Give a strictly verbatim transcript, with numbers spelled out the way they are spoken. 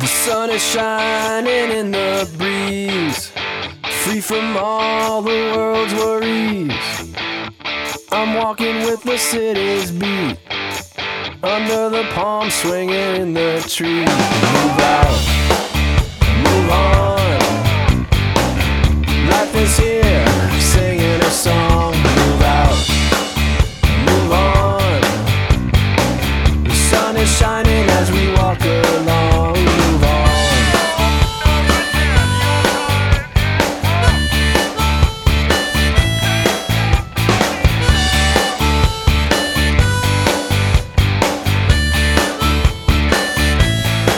The sun is shining in the breeze, free from all the world's worries. I'm walking with the city's beat, under the palm swinging in the trees. Move out.